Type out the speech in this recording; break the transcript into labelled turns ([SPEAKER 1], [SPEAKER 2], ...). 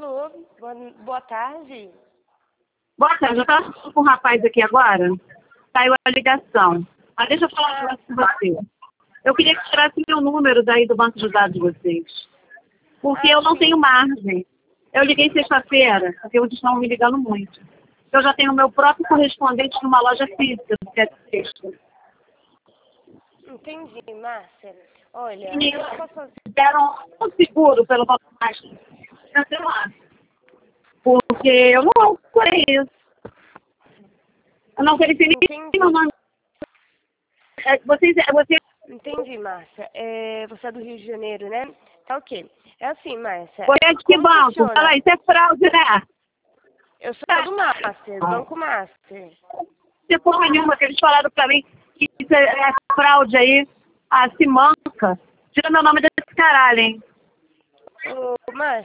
[SPEAKER 1] Alô, boa tarde.
[SPEAKER 2] Boa tarde, eu estava falando com um rapaz aqui agora. Saiu a ligação. Mas deixa eu falar um negócio com você. Eu queria que tirasse meu número daí do banco de dados de vocês. Porque eu não tenho margem. Eu liguei sexta-feira, porque eles estão me ligando muito. Eu já tenho meu próprio correspondente numa loja física, do que é texto.
[SPEAKER 1] Entendi, Márcia. Olha,
[SPEAKER 2] E
[SPEAKER 1] eu posso fazer...
[SPEAKER 2] deram um seguro pelo banco mais cancelar. Porque eu não procurei isso. Eu não verifiquei nem meu nome. Você
[SPEAKER 1] Entendi, Márcia. Você é do Rio de Janeiro, né? Tá ok. É assim, Márcia.
[SPEAKER 2] Você é de que banco? Fala, isso é fraude, né?
[SPEAKER 1] Eu sou do Master, do Banco Master.
[SPEAKER 2] Você porra nenhuma, que eles falaram pra mim que isso é fraude aí. Ah, se manca. Tira meu nome desse caralho, hein?
[SPEAKER 1] Ô, Márcia.